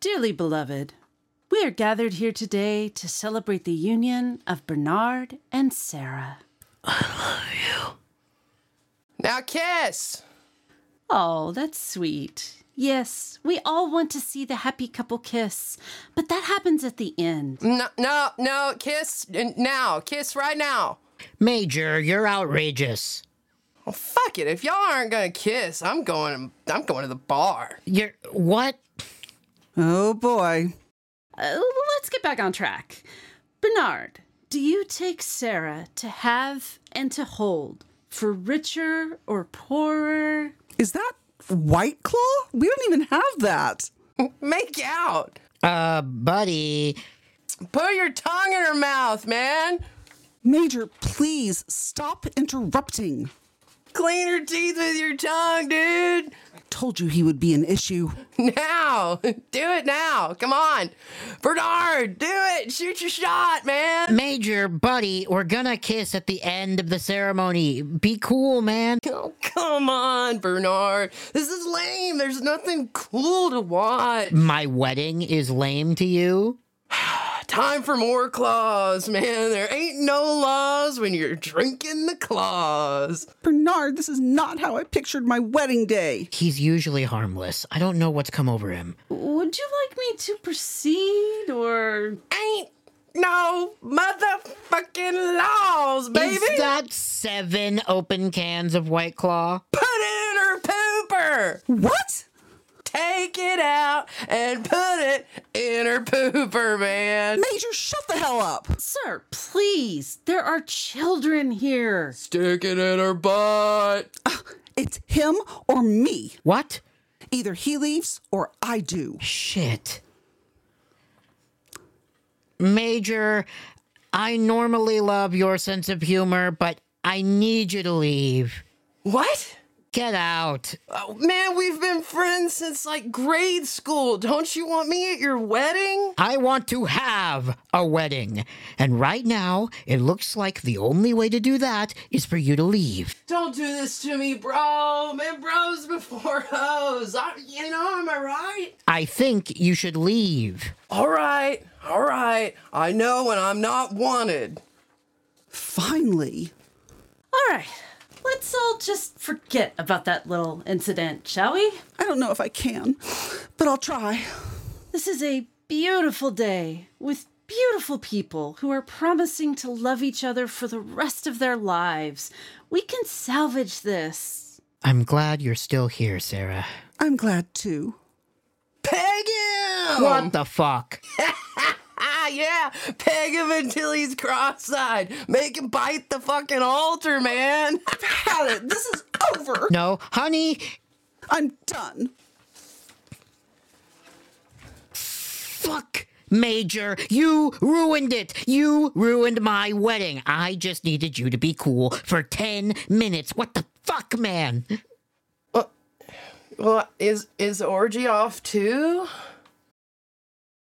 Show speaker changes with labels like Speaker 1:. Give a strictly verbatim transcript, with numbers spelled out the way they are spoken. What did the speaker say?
Speaker 1: Dearly beloved, we are gathered here today to celebrate the union of Bernard and Sarah.
Speaker 2: I love you.
Speaker 3: Now kiss!
Speaker 1: Oh, that's sweet. Yes, we all want to see the happy couple kiss, but that happens at the end.
Speaker 3: No, no, no, kiss now. Kiss right now.
Speaker 2: Major, you're outrageous.
Speaker 3: Well, fuck it. If y'all aren't gonna kiss, I'm going. I'm going to the bar.
Speaker 2: You're what?
Speaker 4: Oh boy.
Speaker 1: Uh, let's get back on track. Bernard, do you take Sarah to have and to hold for richer or poorer?
Speaker 4: Is that White Claw? We don't even have that.
Speaker 3: Make out.
Speaker 2: Uh, buddy.
Speaker 3: Put your tongue in her mouth, man.
Speaker 4: Major, please stop interrupting.
Speaker 3: Clean her teeth with your tongue, dude.
Speaker 4: I told you he would be an issue.
Speaker 3: Now. Do it now. Come on. Bernard, do it. Shoot your shot, man.
Speaker 2: Major, buddy, we're gonna kiss at the end of the ceremony. Be cool, man.
Speaker 3: Oh, come on, Bernard. This is lame. There's nothing cool to watch.
Speaker 2: My wedding is lame to you?
Speaker 3: Time for more claws, man. There ain't no laws when you're drinking the claws.
Speaker 4: Bernard, this is not how I pictured my wedding day.
Speaker 2: He's usually harmless. I don't know what's come over him.
Speaker 1: Would you like me to proceed, or...
Speaker 3: Ain't no motherfucking laws, baby.
Speaker 2: Is that seven open cans of White Claw?
Speaker 3: Put it in her pooper.
Speaker 4: What?
Speaker 3: Take it out and put it in her pooper, man.
Speaker 4: Major, shut the hell up.
Speaker 1: Sir, please. There are children here.
Speaker 3: Stick it in her butt.
Speaker 4: It's him or me.
Speaker 2: What?
Speaker 4: Either he leaves or I do.
Speaker 2: Shit. Major, I normally love your sense of humor, but I need you to leave.
Speaker 3: What?
Speaker 2: Get out.
Speaker 3: Oh, man, we've been friends since like grade school. Don't you want me at your wedding?
Speaker 2: I want to have a wedding. And right now, it looks like the only way to do that is for you to leave.
Speaker 3: Don't do this to me, bro. Man, bros before hoes. I, you know, am I right?
Speaker 2: I think you should leave.
Speaker 3: All right, all right. I know when I'm not wanted.
Speaker 4: Finally.
Speaker 1: All right. Let's all just forget about that little incident, shall we?
Speaker 4: I don't know if I can, but I'll try.
Speaker 1: This is a beautiful day with beautiful people who are promising to love each other for the rest of their lives. We can salvage this.
Speaker 2: I'm glad you're still here, Sarah.
Speaker 4: I'm glad too.
Speaker 3: Peg him!
Speaker 2: What the fuck?
Speaker 3: Ah, yeah. Peg him until he's cross-eyed. Make him bite the fucking altar, man.
Speaker 4: I've had it. This is over.
Speaker 2: No, honey.
Speaker 4: I'm done.
Speaker 2: Fuck, Major. You ruined it. You ruined my wedding. I just needed you to be cool for ten minutes. What the fuck, man?
Speaker 3: Well, well is, is orgy off too?